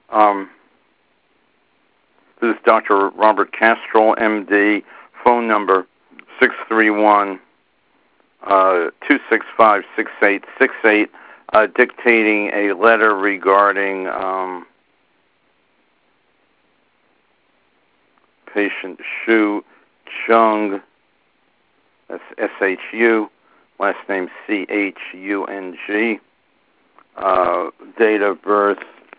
This is Dr. Robert Castrol, MD. Phone number 631-265-6868. Dictating a letter regarding patient Shu Chung, that's S-H-U, last name C-H-U-N-G, date of birth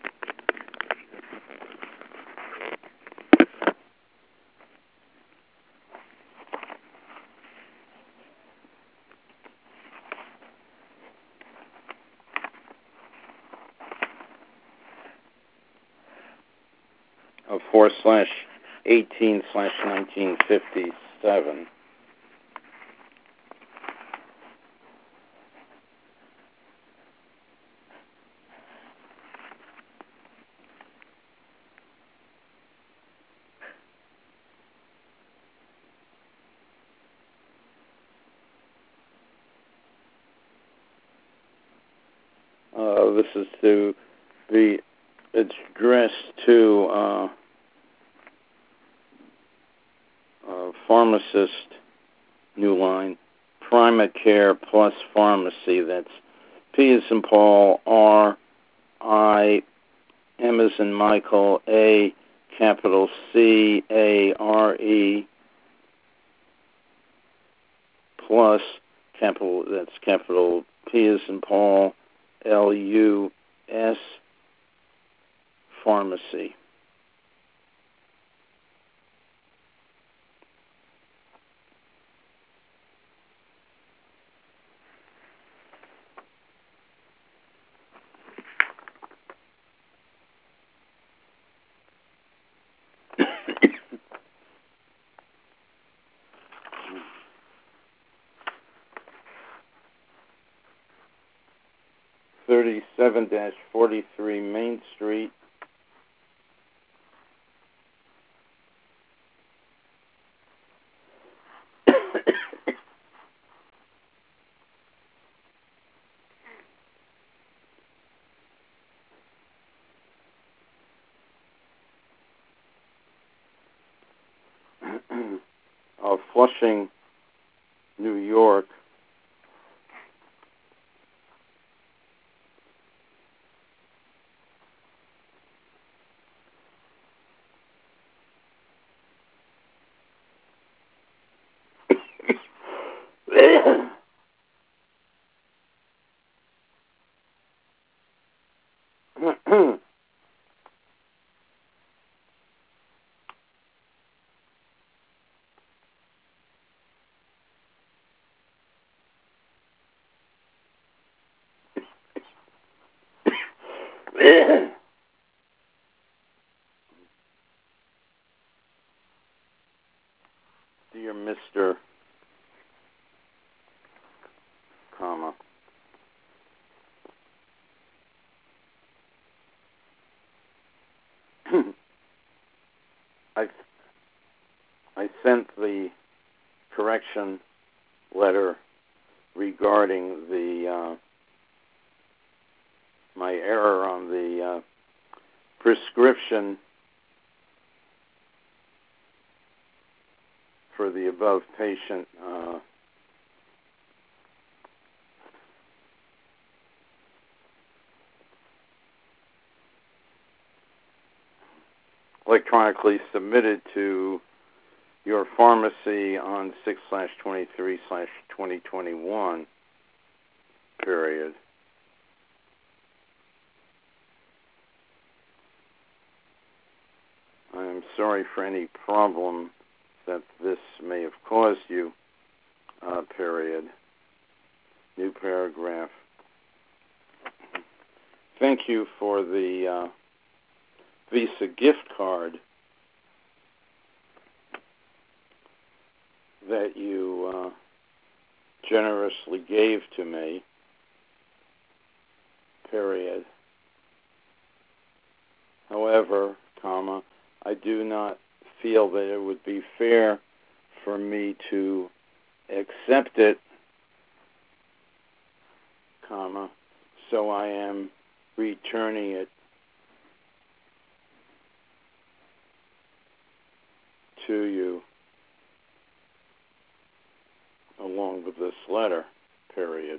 4/18/1957. This is to be addressed to pharmacist, new line, Primacare Plus Pharmacy. That's P as in Paul, R, I, M as in Michael, A, capital C, A, R, E, plus, capital, that's capital P as in Paul, L-U-S, Pharmacy. (37-43) Main Street, Flushing, New York. Dear Mr., comma, I sent the correction letter regarding the my error on the prescription for the above patient. Electronically submitted to your pharmacy on 6/23/2021 period. I am sorry for any problem that this may have caused you, period. New paragraph. Thank you for the Visa gift card that you generously gave to me, period. However, comma, I do not feel that it would be fair for me to accept it, comma, so I am returning it to you along with this letter, period.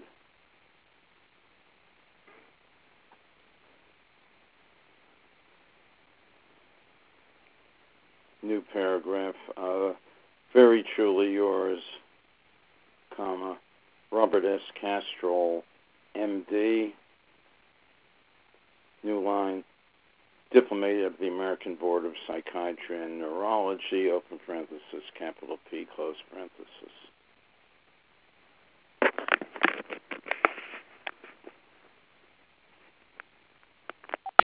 New paragraph. Very truly yours, comma, Robert S. Castrol, M.D., new line, diplomat of the American Board of Psychiatry and Neurology, open parenthesis, capital P, close parenthesis.